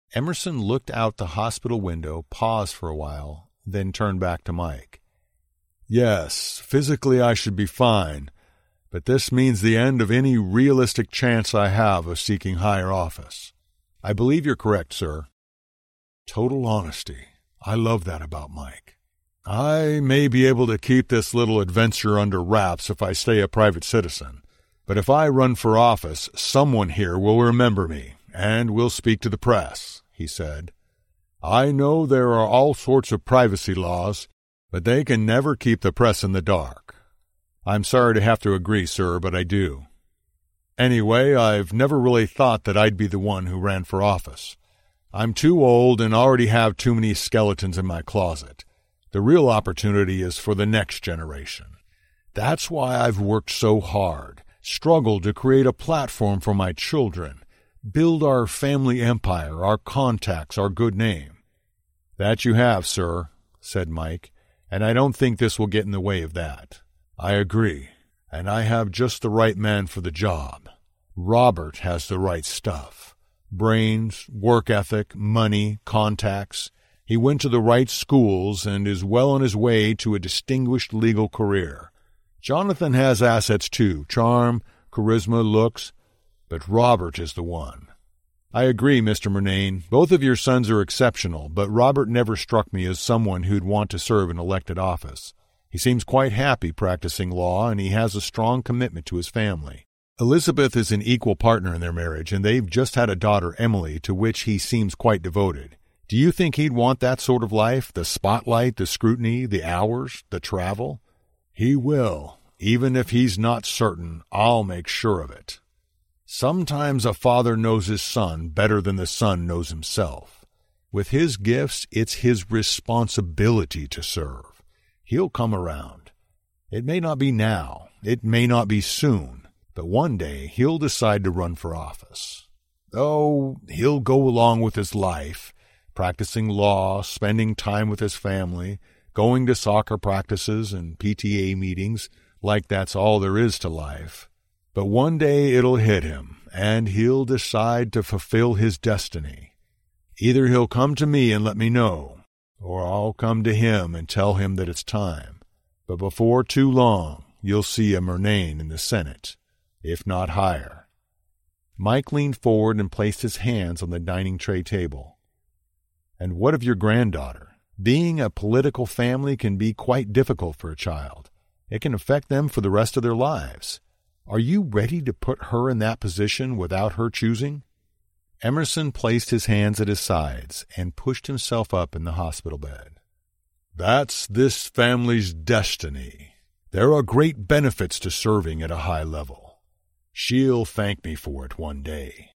Emerson looked out the hospital window, paused for a while, then turned back to Mike. Yes, physically I should be fine, but this means the end of any realistic chance I have of seeking higher office. I believe you're correct, sir. Total honesty. I love that about Mike. I may be able to keep this little adventure under wraps if I stay a private citizen, but if I run for office, someone here will remember me and will speak to the press, he said. I know there are all sorts of privacy laws, but they can never keep the press in the dark. I'm sorry to have to agree, sir, but I do. Anyway, I've never really thought that I'd be the one who ran for office. I'm too old and already have too many skeletons in my closet. The real opportunity is for the next generation. That's why I've worked so hard, struggled to create a platform for my children, build our family empire, our contacts, our good name. That you have, sir, said Mike, and I don't think this will get in the way of that. I agree, and I have just the right man for the job. Robert has the right stuff. Brains, work ethic, money, contacts. He went to the right schools and is well on his way to a distinguished legal career. Jonathan has assets too, charm, charisma, looks, but Robert is the one. I agree, Mr. Murnane. Both of your sons are exceptional, but Robert never struck me as someone who'd want to serve in elected office. He seems quite happy practicing law, and he has a strong commitment to his family. Elizabeth is an equal partner in their marriage, and they've just had a daughter, Emily, to which he seems quite devoted. Do you think he'd want that sort of life, the spotlight, the scrutiny, the hours, the travel? He will. Even if he's not certain, I'll make sure of it. Sometimes a father knows his son better than the son knows himself. With his gifts, it's his responsibility to serve. He'll come around. It may not be now, it may not be soon, but one day he'll decide to run for office. Oh, he'll go along with his life, practicing law, spending time with his family, going to soccer practices and PTA meetings like that's all there is to life. But one day it'll hit him, and he'll decide to fulfill his destiny. Either he'll come to me and let me know, or I'll come to him and tell him that it's time. But before too long, you'll see a Murnane in the Senate, if not higher. Mike leaned forward and placed his hands on the dining tray table. And what of your granddaughter? Being a political family can be quite difficult for a child. It can affect them for the rest of their lives. Are you ready to put her in that position without her choosing? Emerson placed his hands at his sides and pushed himself up in the hospital bed. That's this family's destiny. There are great benefits to serving at a high level. She'll thank me for it one day.